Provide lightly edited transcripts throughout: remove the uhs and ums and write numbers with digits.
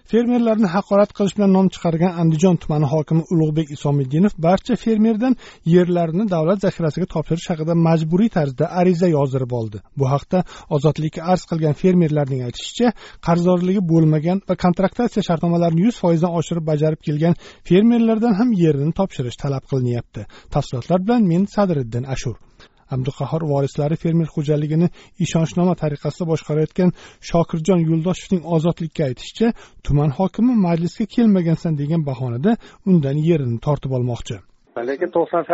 Fermerlarni haqorat qilish bilan nom chiqargan Andijon tumani hokimi Ulug'bek Isomiddinov barcha fermerdan yerlarini davlat zaxirasiga topshirish haqida majburiy tarzda ariza yozdirib oldi. Bu haqda Ozodlikka arz qilgan fermerlarning aytishicha, qarzdorligi bo'lmagan va kontraktatsiya shartnomalarini 100% dan oshirib bajarib kelgan fermerlardan ham yerini topshirish talab qilinyapti. Tafsilotlar bilan men Sadriddin Ashur. Abduqahhor vorislari fermer xo'jaligini ishonchnoma tariqasida boshqarayotgan Shokirjon Yo'ldoshevning Ozodlikka aytishicha, tuman hokimi majlisga kelmagansan degan bahonada undan yerini tortib olmoqchi. Lekin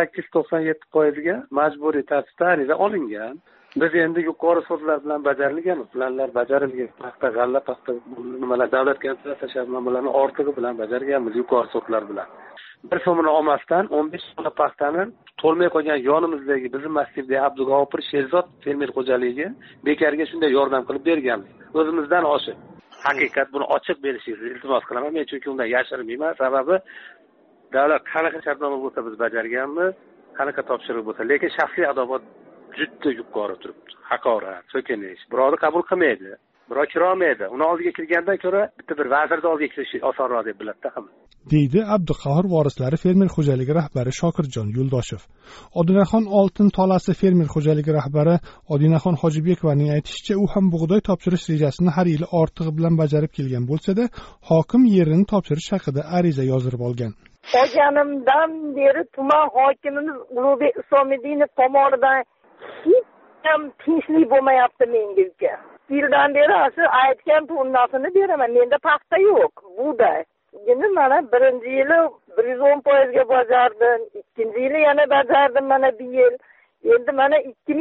98-97% ga majburiy tartibda ariza olingan. Biz endi yuqori sudlar bilan bajarilgan, planlar bajarilgan, paxta, g'alla, paxta nimalar davlat kontraksiya shartnomalarini ortig'i bilan bajarganmiz yuqori sudlar bilan. Bir so'mini olmasdan 15 so'mli paxtani to'lmay qolgan yonimizdagi bizim massivdagi Abdug'ofur Sherzod fermer xo'jaligi bekarga shunday yordam qilib berganmiz. O'zimizdan oshib. Haqiqat buni ochiq berishingizni iltimos qilaman. Men chunki undan yashirmayman. Sababi davlat qanaqa shartnoma bo'lsa biz bajarganmiz, qanaqa topshiriq bo'lsa, lekin shaxsiy adovat juda yuqori turibdi. Haqorat, so'kinish, birovni qabul qilmaydi, birov kirolmaydi. Uni oldiga kirgandan ko'ra bitta bir vazirni oldiga kirish osonroq deb biladi hamma. Deydi Abduqahhor vorislari fermer xo'jaligi rahbari Shokirjon Yo'ldoshev. Odinaxon Oltin tolasi fermer xo'jaligi rahbari Odinaxon Hojibekovaning aytishicha, u ham bug'doy topshirish rejasini har yili ortig'i bilan bajarib kelgan bo'lsa-da, hokim yerini topshirish haqida ariza yozdirib olgan. O'shanimdan beri tuman hokimimiz Ulug'bek Isomiddinov tomonidan hech ham tinchlik bo'lmayapti menga. Yildan beri shu aytgan pullarini beraman. Menda paxta yo'q, buğday. Endi mana birinchi yili 110% ga bajardim, ikkinchi yili yana bajardim mana bu yil. Endi mana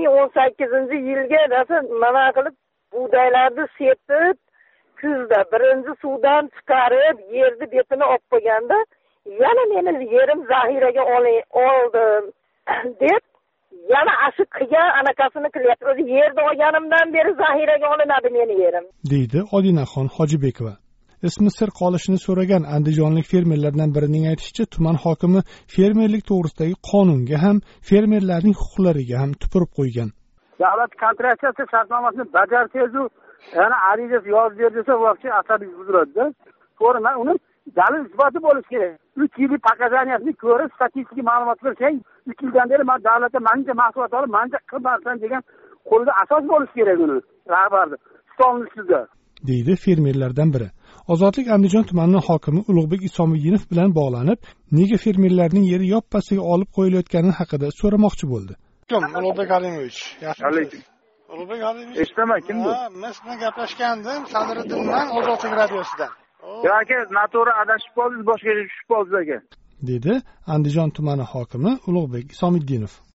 2018-yilga mana qilib buğdaylarni sepib, kuzda birinchi suvdan chiqarib, yerni betini olib qo'yganda, yana meni yerim zaxiraga oldim deb yana ashi qilgan anaqasini qilyapti. O'zi yerni olganimdan beri zaxiraga olinadi meni yerim. Deydi Odinaxon Hojibekova. Ismi sir qolishini so'ragan andijonlik fermerlardan birining aytishicha, tuman hokimi fermerlik to'g'risidagi qonunga ham, fermerlarning huquqlariga ham tupurib qo'ygan. Davlat kontraksiya shartnomasini bajarsangiz-u, yana ariza yozib bersa, vaqti asabingiz buziladi-da. To'g'ri, men uni dalil isboti bo'lishi kerak. 3 yillik pakazaniyasini ko'rib, statistik ma'lumot bersang, 3 yildan beri men davlatdan menga mahsulot olib, menga qilmasan degan qo'lida asos bo'lishi kerak uni. Rahbarni stolnishida. Deydi fermerlardan biri. Ozodlik Andijon tumanining hokimi Ulug'bek Isomiddinov bilan bog'lanib, nega fermerlarning yeri yoppasiga olib qo'yilayotgani haqida so'ramoqchi bo'ldi. Ulug'bek Alimovich. Alaykum. Ulug'bek Alimovich. Eshitaman, kim bu? Men bilan gaplashgandim, Sadriddindan Ozodlik radiosidan. Yoki noto'g'ri adashib qoldingiz, boshqa tushib qoldingiz aka. Dedi Andijon tumani hokimi Ulug'bek Isomiddinov.